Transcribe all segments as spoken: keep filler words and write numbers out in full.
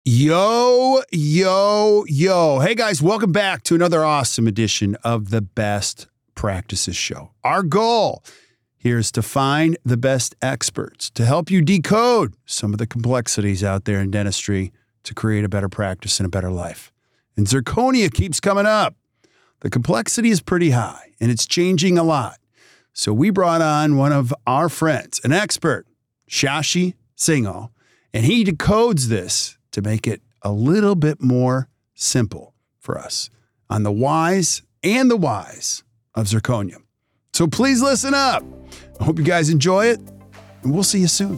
Yo, yo, yo. Hey guys, welcome back to another awesome edition of the Best Practices Show. Our goal here is to find the best experts to help you decode some of the complexities out there in dentistry to create a better practice and a better life. And zirconia keeps coming up. The complexity is pretty high and it's changing a lot. So we brought on one of our friends, an expert, Shashi Singhal, and he decodes this to make it a little bit more simple for us on the whys and the whys of zirconia. So please listen up. I hope you guys enjoy it, and we'll see you soon.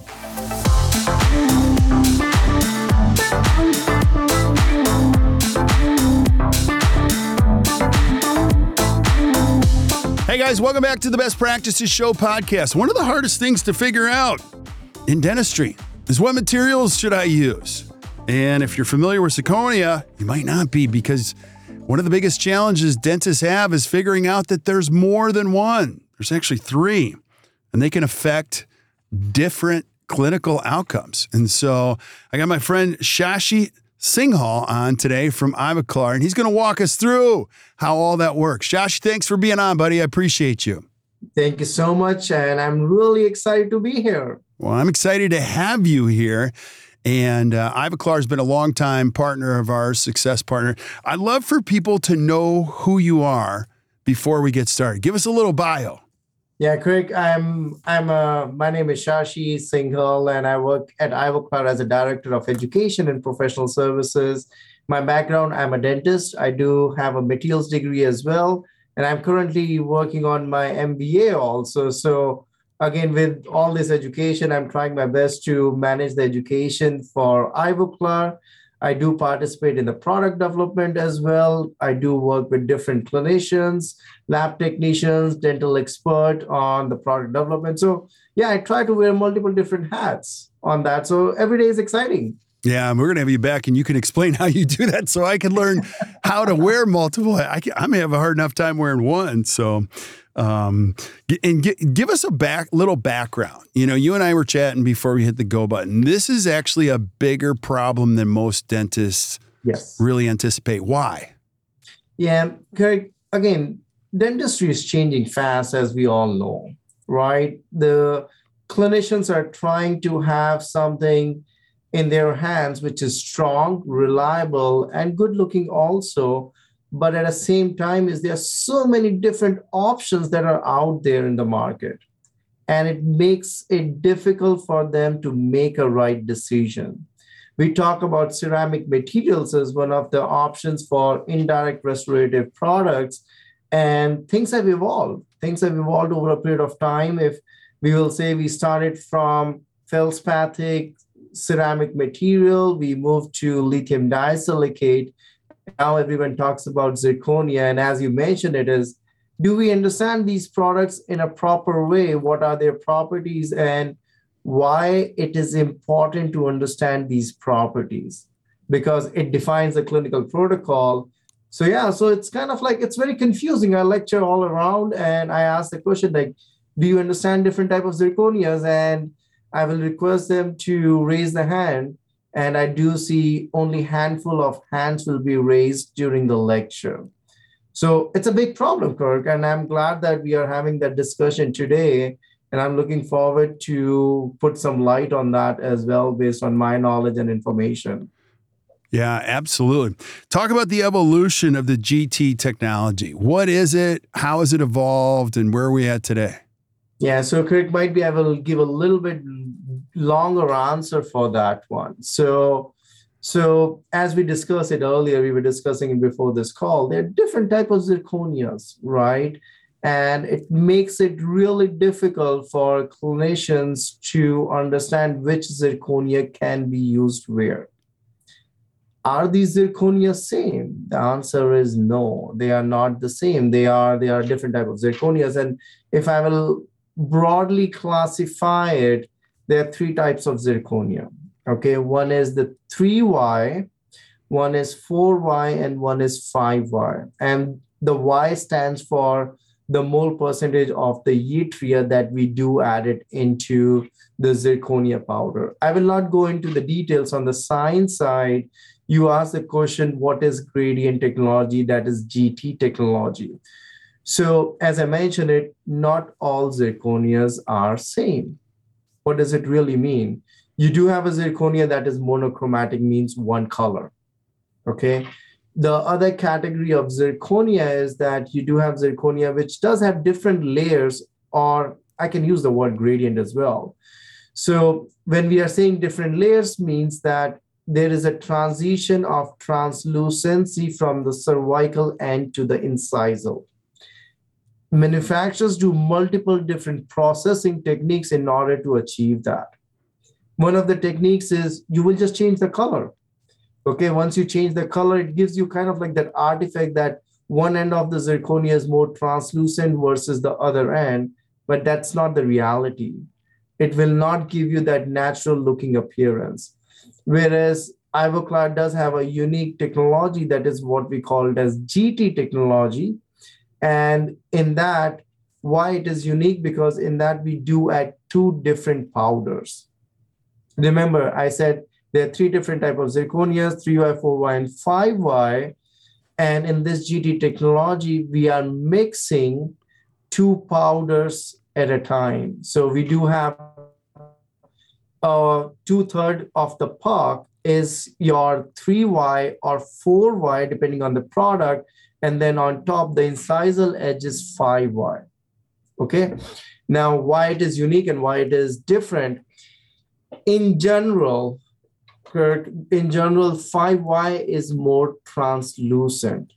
Hey guys, welcome back to the Best Practices Show podcast. One of the hardest things to figure out in dentistry is what materials should I use? And if you're familiar with zirconia, you might not be, because one of the biggest challenges dentists have is figuring out that there's more than one. There's actually three, and they can affect different clinical outcomes. And so I got my friend Shashi Singhal on today from Ivoclar, and he's going to walk us through how all that works. Shashi, thanks for being on, buddy. I appreciate you. Thank you so much, and I'm really excited to be here. Well, I'm excited to have you here. And uh, Ivoclar has been a longtime partner of ours, success partner. I'd love for people to know who you are before we get started. Give us a little bio. Yeah, Craig, I'm, I'm a, my name is Shashi Singhal, and I work at Ivoclar as a director of education and professional services. My background, I'm a dentist. I do have a materials degree as well, and I'm currently working on my M B A also. So again, with all this education, I'm trying my best to manage the education for Ivoclar. I do participate in the product development as well. I do work with different clinicians, lab technicians, dental expert on the product development. So yeah, I try to wear multiple different hats on that. So every day is exciting. Yeah, we're going to have you back and you can explain how you do that so I can learn how to wear multiple. I, can, I may have a hard enough time wearing one. So, um, and get, give us a back little background. You know, you and I were chatting before we hit the go button. This is actually a bigger problem than most dentists yes. really anticipate. Why? Yeah, Craig, again, dentistry is changing fast, as we all know, right? The clinicians are trying to have something in their hands, which is strong, reliable, and good looking also. But at the same time, is there are so many different options that are out there in the market. And it makes it difficult for them to make a right decision. We talk about ceramic materials as one of the options for indirect restorative products. And things have evolved. Things have evolved over a period of time. If we will say we started from feldspathic ceramic material, we moved to lithium disilicate. Now everyone talks about zirconia. And as you mentioned, it is, do we understand these products in a proper way? What are their properties and why it is important to understand these properties? Because it defines the clinical protocol. So yeah, so it's kind of like, it's very confusing. I lecture all around and I ask the question like, do you understand different type of zirconias? And I will request them to raise the hand. And I do see only handful of hands will be raised during the lecture. So it's a big problem, Kirk. And I'm glad that we are having that discussion today. And I'm looking forward to put some light on that as well, based on my knowledge and information. Yeah, absolutely. Talk about the evolution of the G T technology. What is it? How has it evolved? And where are we at today? Yeah, so Kirk, might be I will give a little bit longer answer for that one. So, so as we discussed it earlier, we were discussing it before this call, there are different types of zirconias, right? And it makes it really difficult for clinicians to understand which zirconia can be used where. Are these zirconia same? The answer is no, they are not the same. They are, they are different types of zirconias. And if I will broadly classify it, there are three types of zirconia. Okay, one is the three Y, one is four Y, and one is five Y. And the Y stands for the mole percentage of the yttria that we do add it into the zirconia powder. I will not go into the details on the science side. You asked the question, what is gradient technology? That is G T technology. So as I mentioned it, not all zirconias are same. What does it really mean? You do have a zirconia that is monochromatic, means one color, okay? The other category of zirconia is that you do have zirconia which does have different layers, or I can use the word gradient as well. So when we are saying different layers means that there is a transition of translucency from the cervical end to the incisal. Manufacturers do multiple different processing techniques in order to achieve that. One of the techniques is you will just change the color. Okay, once you change the color, it gives you kind of like that artifact that one end of the zirconia is more translucent versus the other end, but that's not the reality. It will not give you that natural looking appearance. Whereas Ivoclar does have a unique technology that is what we call it as G T technology. And in that, why it is unique? Because in that we do add two different powders. Remember, I said there are three different types of zirconias, three Y, four Y, and five Y. And in this G T technology, we are mixing two powders at a time. So we do have uh, two-thirds of the puck is your three Y or four Y, depending on the product. And then on top, the incisal edge is five Y. Okay. Now, why it is unique and why it is different? In general, Kirk, in general, five Y is more translucent,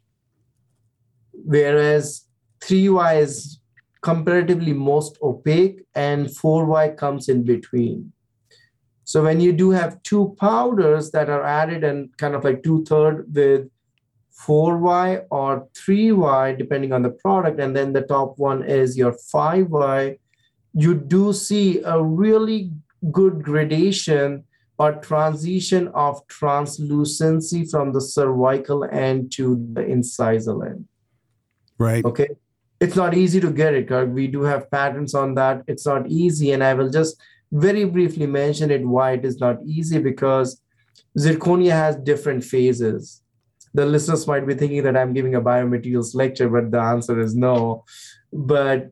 whereas three Y is comparatively most opaque and four Y comes in between. So when you do have two powders that are added and kind of like two-thirds with four Y or three Y, depending on the product, and then the top one is your five Y, you do see a really good gradation or transition of translucency from the cervical end to the incisal end. Right. Okay. It's not easy to get it, Kirk. We do have patents on that. It's not easy. And I will just very briefly mention it why it is not easy, because zirconia has different phases. The listeners might be thinking that I'm giving a biomaterials lecture, but the answer is no. But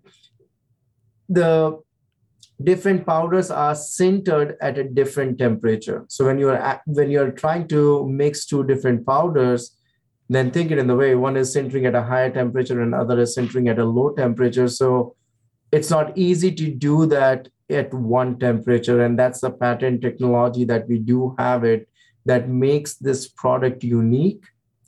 the different powders are sintered at a different temperature. So when you're at, when you're trying to mix two different powders, then think it in the way one is sintering at a higher temperature and other is sintering at a low temperature. So it's not easy to do that at one temperature. And that's the patent technology that we do have it that makes this product unique.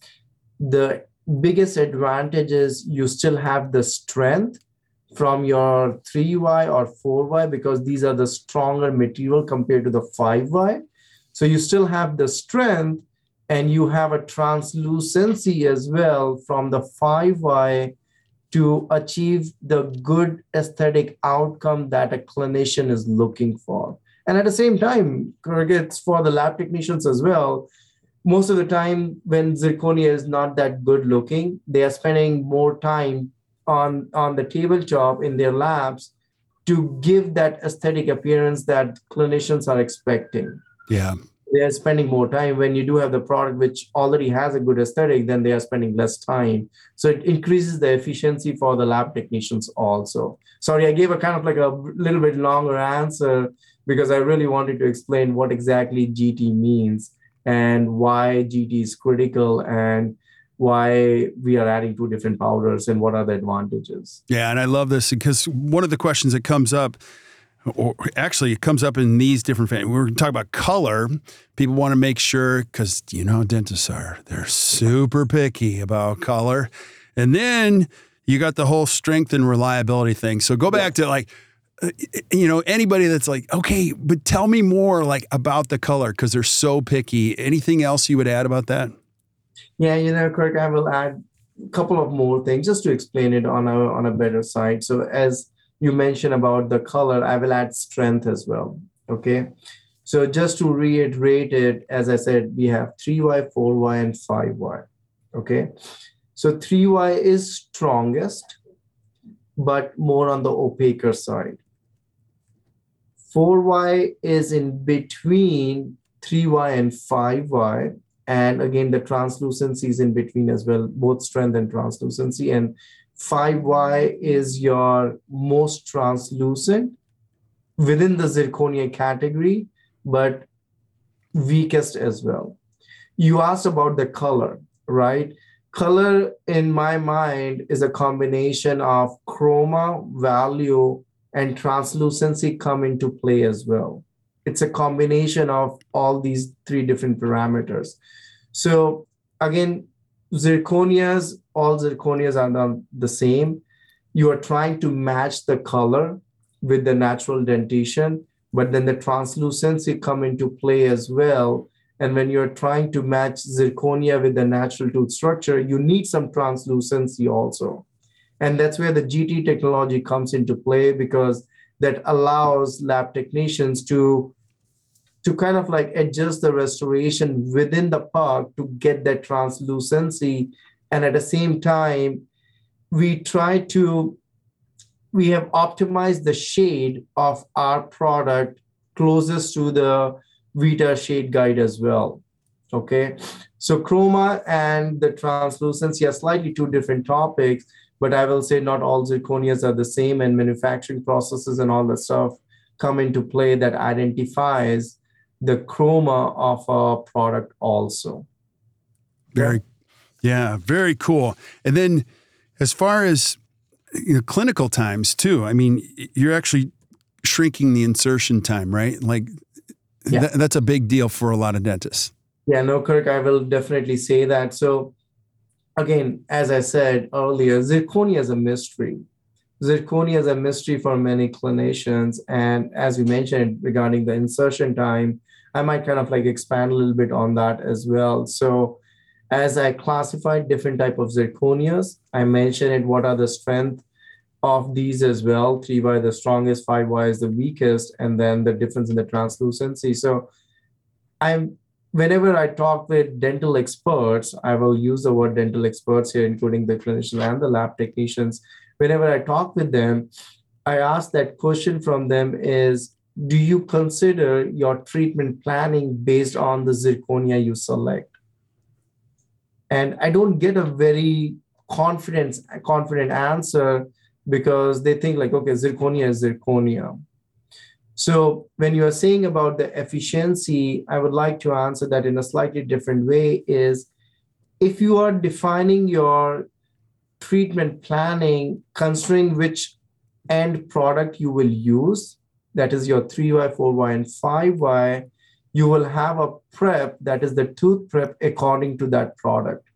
The biggest advantage is you still have the strength from your three Y or four Y, because these are the stronger material compared to the five Y. So you still have the strength and you have a translucency as well from the five Y to achieve the good aesthetic outcome that a clinician is looking for. And at the same time, it's for the lab technicians as well. Most of the time when zirconia is not that good looking, they are spending more time on, on the tabletop in their labs to give that aesthetic appearance that clinicians are expecting. Yeah. They are spending more time. When you do have the product which already has a good aesthetic, then they are spending less time. So it increases the efficiency for the lab technicians also. Sorry, I gave a kind of like a little bit longer answer because I really wanted to explain what exactly G T means and why G T is critical and why we are adding two different powders and what are the advantages. Yeah, and I love this because one of the questions that comes up, or actually it comes up in these different, we're going to talk about color. People want to make sure, because you know how dentists are, they're super picky about color. And then you got the whole strength and reliability thing. So go back to like, you know, anybody that's like, okay, but tell me more like about the color because they're so picky. Anything else you would add about that? Yeah, you know, Kirk, I will add a couple of more things just to explain it on a on a better side. So as you mentioned about the color, I will add strength as well. Okay. So just to reiterate it, as I said, we have three Y, four Y, and five Y. Okay. So three Y is strongest, but more on the opaquer side. four Y is in between three Y and five Y. And again, the translucency is in between as well, both strength and translucency. And five Y is your most translucent within the zirconia category, but weakest as well. You asked about the color, right? Color, in my mind, is a combination of chroma, value, and translucency come into play as well. It's a combination of all these three different parameters. So again, zirconias, all zirconias are not the same. You are trying to match the color with the natural dentation, but then the translucency come into play as well. And when you're trying to match zirconia with the natural tooth structure, you need some translucency also. And that's where the G T technology comes into play, because that allows lab technicians to, to kind of like adjust the restoration within the puck to get that translucency. And at the same time, we try to, we have optimized the shade of our product closest to the Vita shade guide as well. Okay, so chroma and the translucency are slightly two different topics, but I will say not all zirconias are the same, and manufacturing processes and all that stuff come into play that identifies the chroma of a product also. Very, yeah, very cool. And then as far as, you know, clinical times too, I mean, you're actually shrinking the insertion time, right? Like yeah. th- that's a big deal for a lot of dentists. Yeah, no, Kirk, I will definitely say that. So again, as I said earlier, zirconia is a mystery. Zirconia is a mystery for many clinicians. And as we mentioned regarding the insertion time, I might kind of like expand a little bit on that as well. So as I classified different type of zirconias, I mentioned it, what are the strength of these as well. three Y the strongest, five Y is the weakest, and then the difference in the translucency. So I'm whenever I talk with dental experts, I will use the word dental experts here, including the clinicians and the lab technicians. Whenever I talk with them, I ask that question from them is, do you consider your treatment planning based on the zirconia you select? And I don't get a very confident, confident answer, because they think like, okay, zirconia is zirconia. So when you are saying about the efficiency, I would like to answer that in a slightly different way is, if you are defining your treatment planning, considering which end product you will use, that is your three Y, four Y, and five Y, you will have a prep that is the tooth prep according to that product.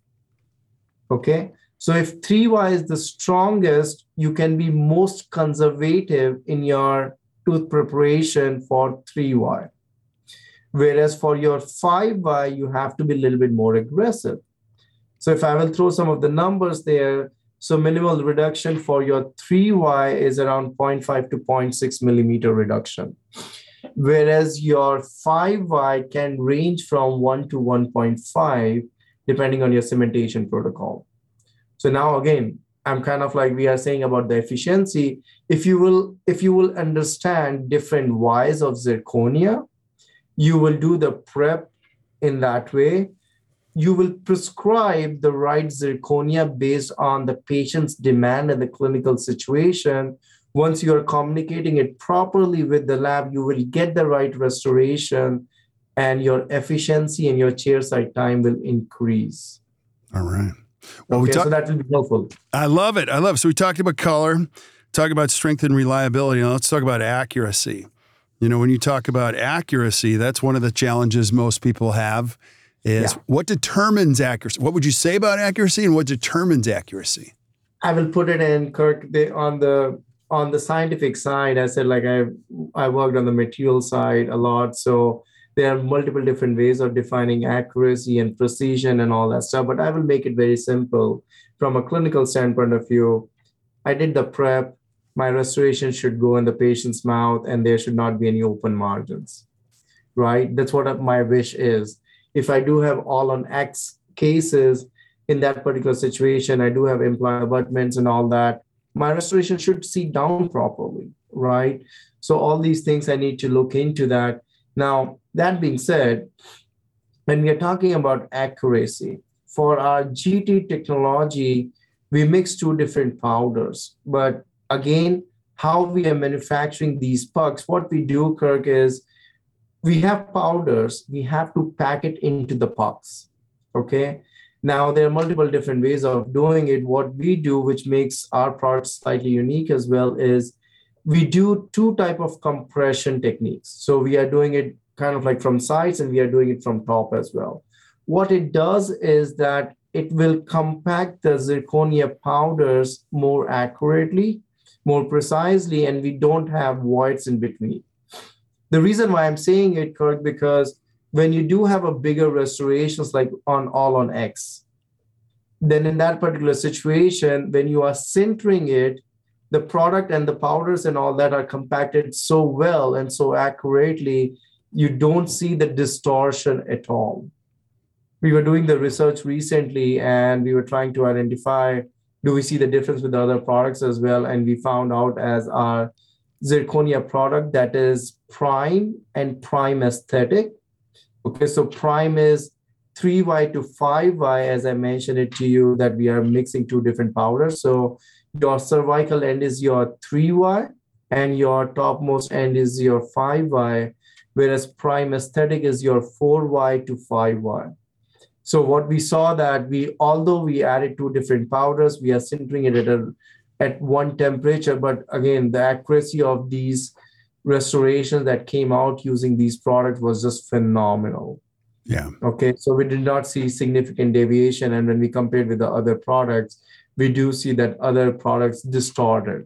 Okay. So if three Y is the strongest, you can be most conservative in your tooth preparation for three Y. Whereas for your five Y, you have to be a little bit more aggressive. So if I will throw some of the numbers there, so minimal reduction for your three Y is around zero point five to zero point six millimeter reduction. Whereas your five Y can range from one to one point five, depending on your cementation protocol. So now again, I'm kind of like we are saying about the efficiency. If you will, if you will understand different Ys of zirconia, you will do the prep in that way. You will prescribe the right zirconia based on the patient's demand and the clinical situation. Once you are communicating it properly with the lab, you will get the right restoration, and your efficiency and your chairside time will increase. All right. Well, okay, we talk- so that will be helpful. I love it. I love it. So we talked about color, talk about strength and reliability. Now let's talk about accuracy. You know, when you talk about accuracy, that's one of the challenges most people have is yeah. What determines accuracy? What would you say about accuracy, and what determines accuracy? I will put it in, Kirk, the, on the on the scientific side. I said, like I I worked on the material side a lot. So there are multiple different ways of defining accuracy and precision and all that stuff, but I will make it very simple. From a clinical standpoint of view, I did the prep. My restoration should go in the patient's mouth, and there should not be any open margins, right? That's what my wish is. If I do have all on X cases in that particular situation, I do have implant abutments and all that, my restoration should seat down properly. right? So all these things I need to look into that. Now, that being said, when we are talking about accuracy, for our G T technology, we mix two different powders. But again, how we are manufacturing these pucks, what we do, Kirk, is we have powders, we have to pack it into the pucks. Okay. Now there are multiple different ways of doing it. What we do, which makes our product slightly unique as well, is we do two type of compression techniques. So we are doing it kind of like from sides and we are doing it from top as well. What it does is that it will compact the zirconia powders more accurately, more precisely, and we don't have voids in between. The reason why I'm saying it, Kirk, because when you do have a bigger restorations like on all on X, then in that particular situation, when you are sintering it, the product and the powders and all that are compacted so well and so accurately, you don't see the distortion at all. We were doing the research recently and we were trying to identify, do we see the difference with the other products as well? And we found out as our zirconia product that is prime and prime aesthetic. Okay, so prime is three Y to five Y, as I mentioned it to you, that we are mixing two different powders. So your cervical end is your three Y and your topmost end is your five Y, whereas prime aesthetic is your four Y to five Y. So what we saw that we, although we added two different powders, we are sintering it at, a, at one temperature, but again, the accuracy of these restorations that came out using these products was just phenomenal. Yeah. Okay. So we did not see significant deviation. And when we compared with the other products, we do see that other products distorted.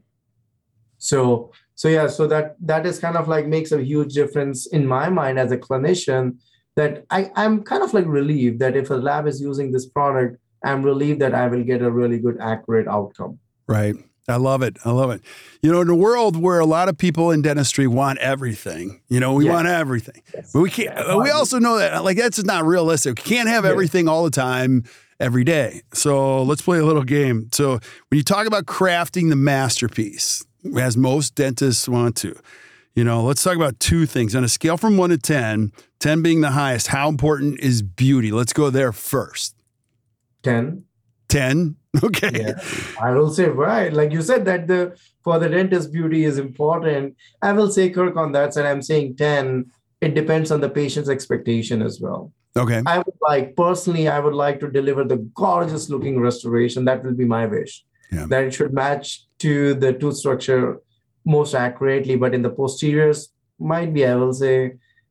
So, so yeah, so that, that is kind of like makes a huge difference in my mind as a clinician, that I, I'm kind of like relieved that if a lab is using this product, I'm relieved that I will get a really good, accurate outcome. Right. I love it. I love it. You know, in a world where a lot of people in dentistry want everything, you know, we yes. want everything, yes. but we can't, yeah, we also know that like, that's just not realistic. We can't have yes. everything all the time, every day. So let's play a little game. So when you talk about crafting the masterpiece, as most dentists want to, you know, let's talk about two things on a scale from one to ten, ten being the highest. How important is beauty? Let's go there first. ten. ten. Okay. Yeah, I will say, right. Like you said that the for the dentist, beauty is important. I will say, Kirk, on that side, I'm saying ten. It depends on the patient's expectation as well. Okay. I would like, personally, I would like to deliver the gorgeous looking restoration. That will be my wish. Yeah. That it should match to the tooth structure most accurately. But in the posteriors, might be, I will say,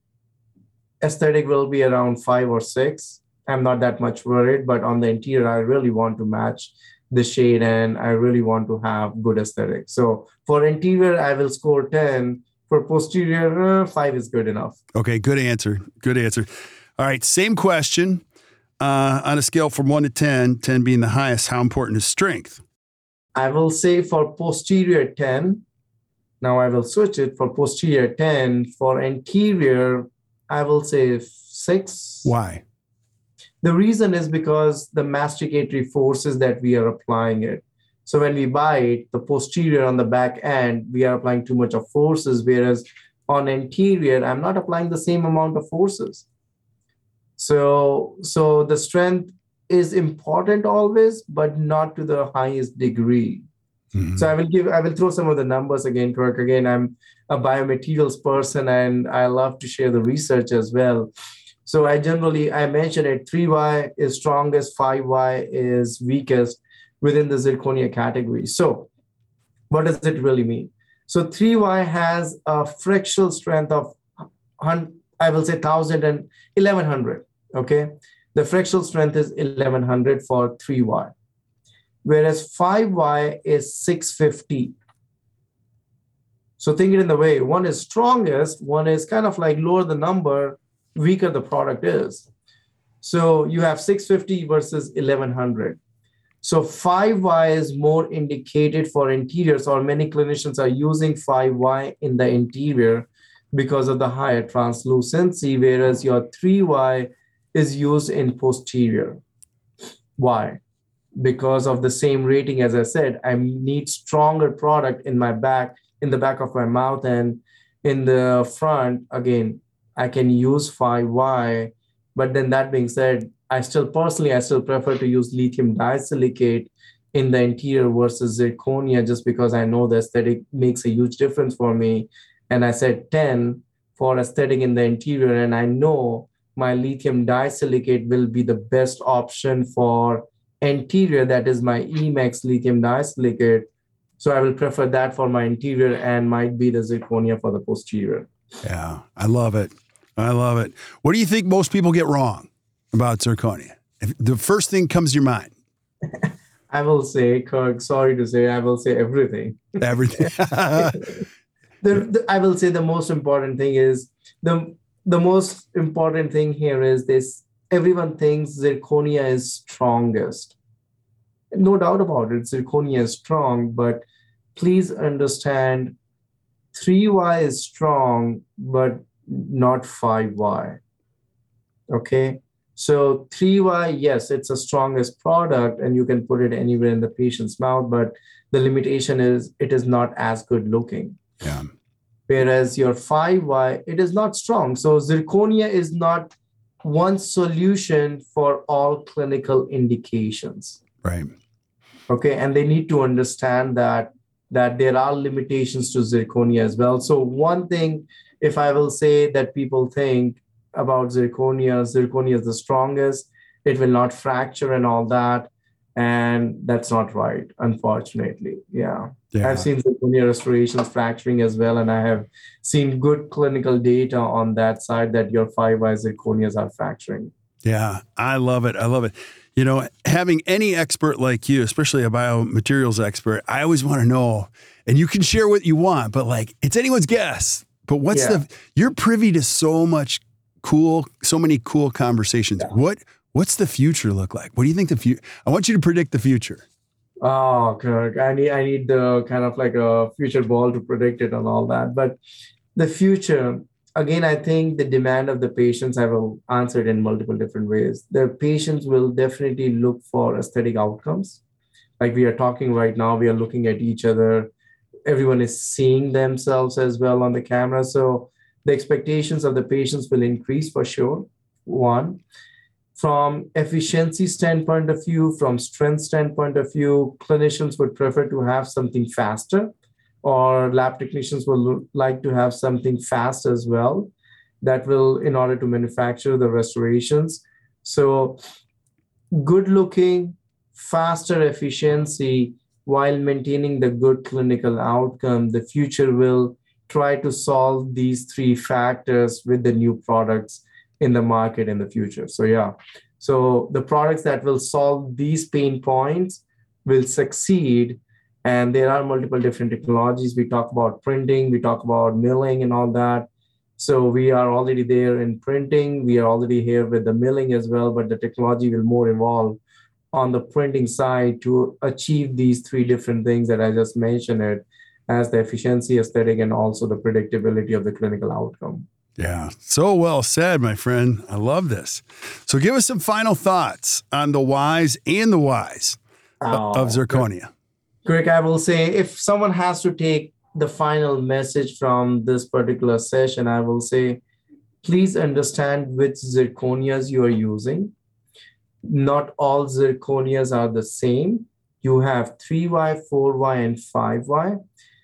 aesthetic will be around five or six. I'm not that much worried, but on the interior, I really want to match the shade and I really want to have good aesthetic. So for interior, I will score ten. For posterior, uh, five is good enough. Okay, good answer. Good answer. All right, same question. Uh, on a scale from one to ten, ten being the highest, how important is strength? I will say for posterior ten. Now I will switch it for posterior ten. For anterior, I will say six. Why? The reason is because the masticatory forces that we are applying it. So when we bite, the posterior on the back end, we are applying too much of forces, whereas on anterior, I'm not applying the same amount of forces. So, so the strength is important always, but not to the highest degree. Mm-hmm. So I will give, I will throw some of the numbers again, Kirk. Again, I'm a biomaterials person and I love to share the research as well. So I generally, I mentioned it, three Y is strongest, five Y is weakest within the zirconia category. So what does it really mean? So three Y has a frictional strength of, I will say one thousand and eleven hundred, okay? The frictional strength is eleven hundred for three Y, whereas five Y is six fifty. So think it in the way, one is strongest, one is kind of like lower the number, weaker the product is. So you have six fifty versus eleven hundred. So five Y is more indicated for interiors, or many clinicians are using five Y in the interior because of the higher translucency, whereas your three Y is used in posterior. Why? Because of the same rating, as I said, I need stronger product in my back in the back of my mouth, and in the front, again, I can use five Y. But then that being said, I still personally, I still prefer to use lithium disilicate in the interior versus zirconia, just because I know the aesthetic makes a huge difference for me. And I said ten for aesthetic in the interior, and I know my lithium disilicate will be the best option for interior. That is my E MAX lithium disilicate. So I will prefer that for my interior and might be the zirconia for the posterior. Yeah, I love it. I love it. What do you think most people get wrong about zirconia? If the first thing comes to your mind. I will say, Kirk, sorry to say, I will say everything. Everything. the, the, I will say the most important thing is, the, the most important thing here is this: everyone thinks zirconia is strongest. No doubt about it, zirconia is strong, but please understand, three Y is strong, but not five Y. Okay? So three Y, yes, it's the strongest product and you can put it anywhere in the patient's mouth, but the limitation is it is not as good looking. Yeah. Whereas your five Y, it is not strong. So zirconia is not one solution for all clinical indications. Right. Okay. And they need to understand that, that there are limitations to zirconia as well. So one thing, if I will say that people think about zirconia, zirconia is the strongest, it will not fracture and all that. And that's not right, unfortunately. Yeah. yeah. I've seen zirconia restorations fracturing as well. And I have seen good clinical data on that side that your five Y zirconias are fracturing. Yeah, I love it. I love it. You know, having any expert like you, especially a biomaterials expert, I always want to know, and you can share what you want, but like, it's anyone's guess. But what's yeah. the, you're privy to so much cool, so many cool conversations. Yeah. What, what's the future look like? What do you think the future, I want you to predict the future. Oh, Kirk, I need, I need the kind of like a future ball to predict it and all that. But the future, again, I think the demand of the patients, I will answer it in multiple different ways. The patients will definitely look for aesthetic outcomes. Like we are talking right now, we are looking at each other. Everyone is seeing themselves as well on the camera. So the expectations of the patients will increase for sure. One, from efficiency standpoint of view, from strength standpoint of view, clinicians would prefer to have something faster, or lab technicians will like to have something fast as well. That will, in order to manufacture the restorations. So good looking, faster efficiency, while maintaining the good clinical outcome. The future will try to solve these three factors with the new products in the market in the future. So yeah, so the products that will solve these pain points will succeed. And there are multiple different technologies. We talk about printing, we talk about milling and all that. So we are already there in printing. We are already here with the milling as well, but the technology will more evolve on the printing side to achieve these three different things that I just mentioned, it as the efficiency, aesthetic, and also the predictability of the clinical outcome. Yeah, so well said, my friend. I love this. So give us some final thoughts on the whys and the whys oh, of zirconia. Greg, I will say, if someone has to take the final message from this particular session, I will say, please understand which zirconias you are using. Not all zirconias are the same. You have three Y, four Y, and five Y.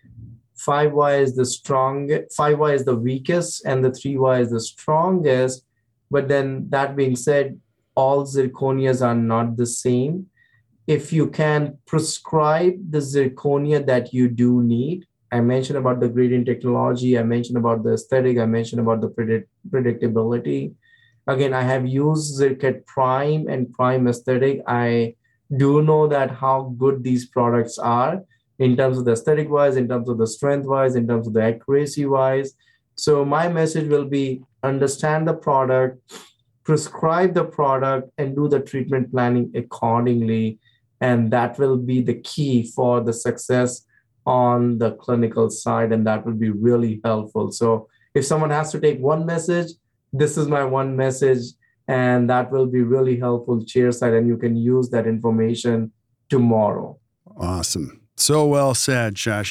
five Y is the strongest, five Y is the weakest, and the three Y is the strongest. But then that being said, all zirconias are not the same. If you can prescribe the zirconia that you do need, I mentioned about the gradient technology, I mentioned about the aesthetic, I mentioned about the predict predictability. Again, I have used Zircat Prime and Prime Aesthetic. I do know that how good these products are in terms of the aesthetic wise, in terms of the strength wise, in terms of the accuracy wise. So my message will be, understand the product, prescribe the product, and do the treatment planning accordingly. And that will be the key for the success on the clinical side. And that will be really helpful. So if someone has to take one message, this is my one message, and that will be really helpful chairside, and you can use that information tomorrow. Awesome. So well said, Shashi.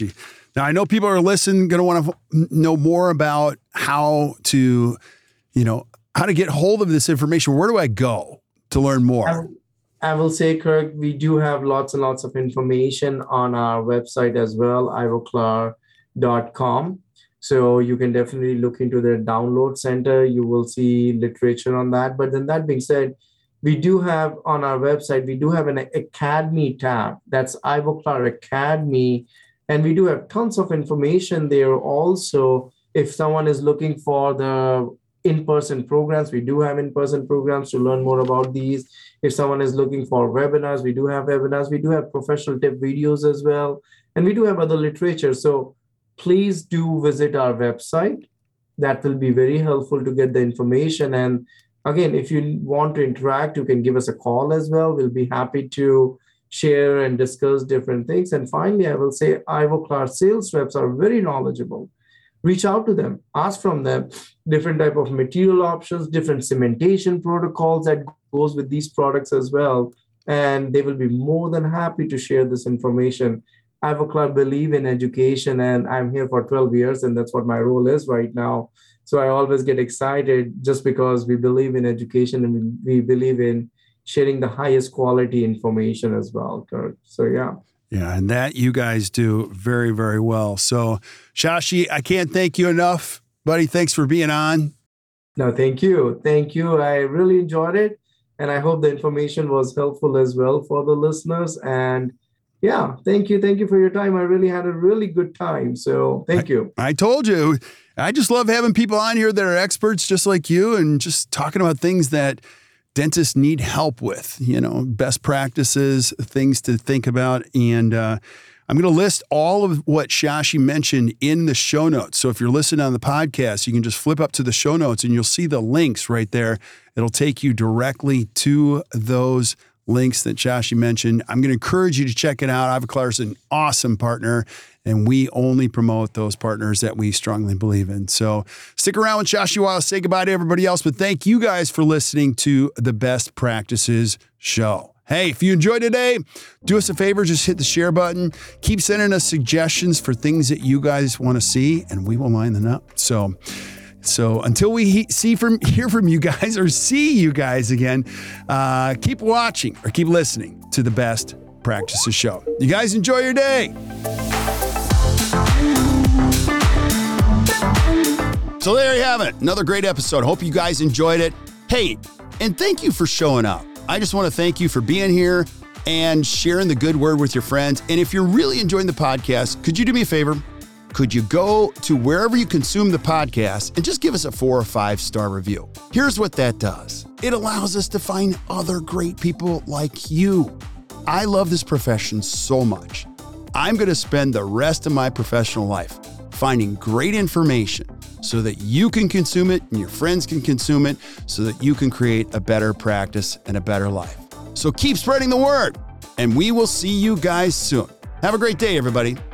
Now, I know people are listening, going to want to know more about how to, you know, how to get hold of this information. Where do I go to learn more? I, I will say, Kirk, we do have lots and lots of information on our website as well, ivoclar dot com. So you can definitely look into the download center. You will see literature on that. But then that being said, we do have on our website, we do have an Academy tab. That's Ivoclar Academy. And we do have tons of information there also. If someone is looking for the in-person programs, we do have in-person programs to learn more about these. If someone is looking for webinars, we do have webinars. We do have professional tip videos as well. And we do have other literature. So please do visit our website. That will be very helpful to get the information. And again, if you want to interact, you can give us a call as well. We'll be happy to share and discuss different things. And finally, I will say Ivoclar sales reps are very knowledgeable. Reach out to them, ask from them different type of material options, different cementation protocols that goes with these products as well. And they will be more than happy to share this information. Ivoclar believe in education, and I'm here for twelve years, and that's what my role is right now. So I always get excited just because we believe in education and we believe in sharing the highest quality information as well, Kurt. So yeah. Yeah, and that you guys do very, very well. So Shashi, I can't thank you enough, buddy. Thanks for being on. No, thank you. Thank you. I really enjoyed it. And I hope the information was helpful as well for the listeners. And yeah, thank you. Thank you for your time. I really had a really good time. So thank I, you. I told you, I just love having people on here that are experts just like you and just talking about things that dentists need help with, you know, best practices, things to think about. And uh, I'm going to list all of what Shashi mentioned in the show notes. So if you're listening on the podcast, you can just flip up to the show notes and you'll see the links right there. It'll take you directly to those links that Shashi mentioned. I'm going to encourage you to check it out. Ivoclar is an awesome partner, and we only promote those partners that we strongly believe in. So stick around with Shashi while I say goodbye to everybody else, but thank you guys for listening to the Best Practices Show. Hey, if you enjoyed today, do us a favor, just hit the share button. Keep sending us suggestions for things that you guys want to see, and we will line them up. So So until we he- see from hear from you guys or see you guys again, uh, keep watching or keep listening to the Best Practices Show. You guys enjoy your day. So there you have it. Another great episode. Hope you guys enjoyed it. Hey, and thank you for showing up. I just want to thank you for being here and sharing the good word with your friends. And if you're really enjoying the podcast, could you do me a favor? Could you go to wherever you consume the podcast and just give us a four or five star review? Here's what that does. It allows us to find other great people like you. I love this profession so much. I'm going to spend the rest of my professional life finding great information so that you can consume it and your friends can consume it so that you can create a better practice and a better life. So keep spreading the word, and we will see you guys soon. Have a great day, everybody.